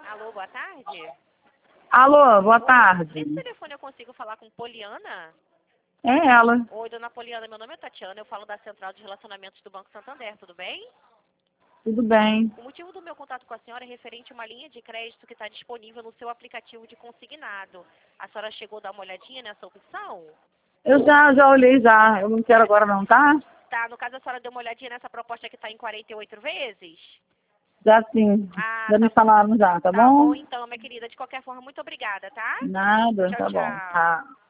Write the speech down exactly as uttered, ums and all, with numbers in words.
Alô, boa tarde. Alô, boa Oi, tarde. nesse telefone eu consigo falar com Poliana? É ela. Oi, dona Poliana, meu nome é Tatiana, eu falo da Central de Relacionamentos do Banco Santander, tudo bem? Tudo bem. O motivo do meu contato com a senhora é referente a uma linha de crédito que está disponível no seu aplicativo de consignado. A senhora chegou a dar uma olhadinha nessa opção? Eu já, já olhei já. Eu não quero agora não, tá? Tá, no caso a senhora deu uma olhadinha nessa proposta que está em quarenta e oito vezes? Já sim. Ah, Já tá me bom. falaram já, tá Tá bom bom? então, minha querida. De qualquer forma, muito obrigada, tá? Nada, Tchau, tá bom. tchau. Tá.